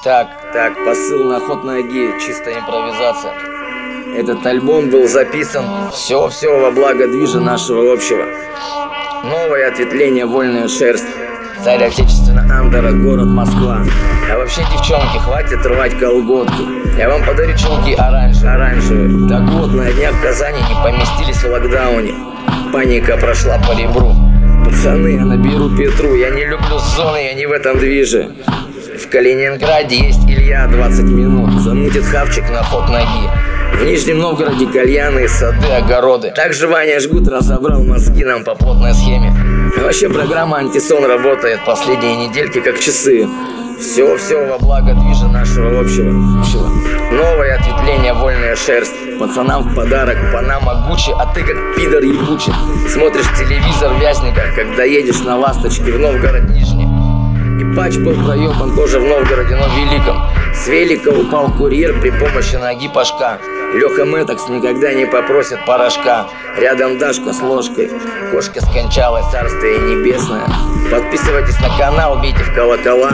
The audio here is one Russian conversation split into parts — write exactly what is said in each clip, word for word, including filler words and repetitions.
Так, так, посыл на ход ноги, чистая импровизация. Этот альбом был записан все-все во благо движа нашего общего. Новое ответвление, вольная шерсть. Царь отечественного андера, город Москва. А вообще, девчонки, хватит рвать колготки. Я вам подарю чулки оранжевые, оранжевые. Так вот, на днях в Казани не поместились в локдауне. Паника прошла по ребру. Пацаны, я наберу Петру. Я не люблю зоны, я не в этом движе. В Калининграде есть Илья, двадцать минут. Замутит хавчик на ход ноги. В Нижнем Новгороде кальяны, сады, огороды. Также Ваня Жгут разобрал мозги нам по плотной схеме. А вообще программа «Антисон» работает последние недельки как часы. Все-все во благо движа нашего общего. Новое ответвление, вольная шерсть. Пацанам в подарок Панама Гуччи, а ты как пидор ебучий. Смотришь телевизор в Вязниках, когда едешь на ласточке в Новгород Нижний. И патч был проебан тоже в Новгороде, но великом. С велика упал курьер при помощи ноги Пашка. Леха Мэтокс никогда не попросит порошка. Рядом Дашка с ложкой. Кошка скончалась, царствие небесное. Подписывайтесь на канал, бейте в колокола.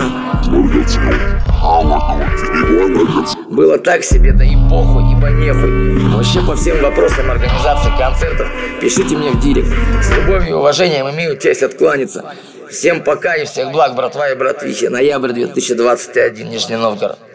Было так себе, да и похуй, ибо нехуй. Вообще по всем вопросам организации концертов пишите мне в директ. С любовью и уважением имею честь откланяться. Всем пока и всех благ, братва и братвихи. Ноябрь две тысячи двадцать один, Нижний Новгород.